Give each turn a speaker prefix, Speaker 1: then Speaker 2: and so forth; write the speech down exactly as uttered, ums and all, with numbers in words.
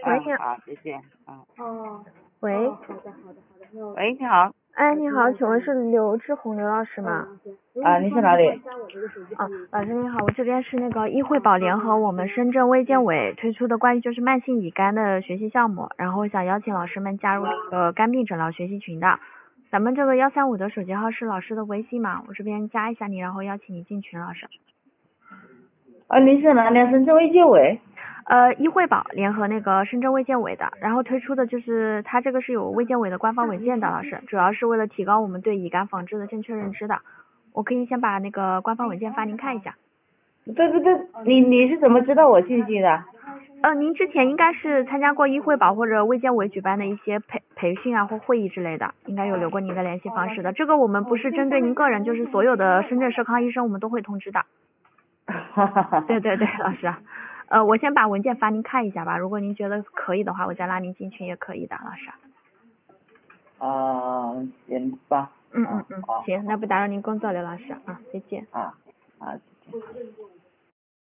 Speaker 1: 喂，
Speaker 2: 嗯，好，谢谢。嗯，
Speaker 1: 哦，喂，
Speaker 3: 哦，好的，好的，好的，没有。
Speaker 2: 喂，你好。
Speaker 1: 哎，你好，请问是刘志宏刘老师吗？
Speaker 2: 啊，你是哪里？
Speaker 1: 哦，老师你好，我这边是那个医惠宝联合我们深圳卫健委推出的关于就是慢性乙肝的学习项目，然后想邀请老师们加入这个肝病诊疗学习群的。咱们这个幺三五的手机号是老师的微信嘛？我这边加一下你，然后邀请你进群，老师。
Speaker 2: 啊，你是哪里？深圳卫健委？
Speaker 1: 呃，医惠宝联合那个深圳卫健委的，然后推出的就是它这个是有卫健委的官方文件的，老师，主要是为了提高我们对乙肝防治的正确认知的。我可以先把那个官方文件发您看一下。
Speaker 2: 对对对，你你是怎么知道我信息的？
Speaker 1: 呃，您之前应该是参加过医惠宝或者卫健委举办的一些培培训啊或会议之类的，应该有留过您的联系方式的。这个我们不是针对您个人，就是所有的深圳社康医生我们都会通知的。
Speaker 2: 哈哈哈。
Speaker 1: 对对对，老师。呃，我先把文件发您看一下吧，如果您觉得可以的话，我再拉您进群也可以的，老师。
Speaker 2: 啊，行吧。
Speaker 1: 嗯嗯嗯，行，那不打扰您工作了，老师啊，再见。
Speaker 2: 啊啊，再见。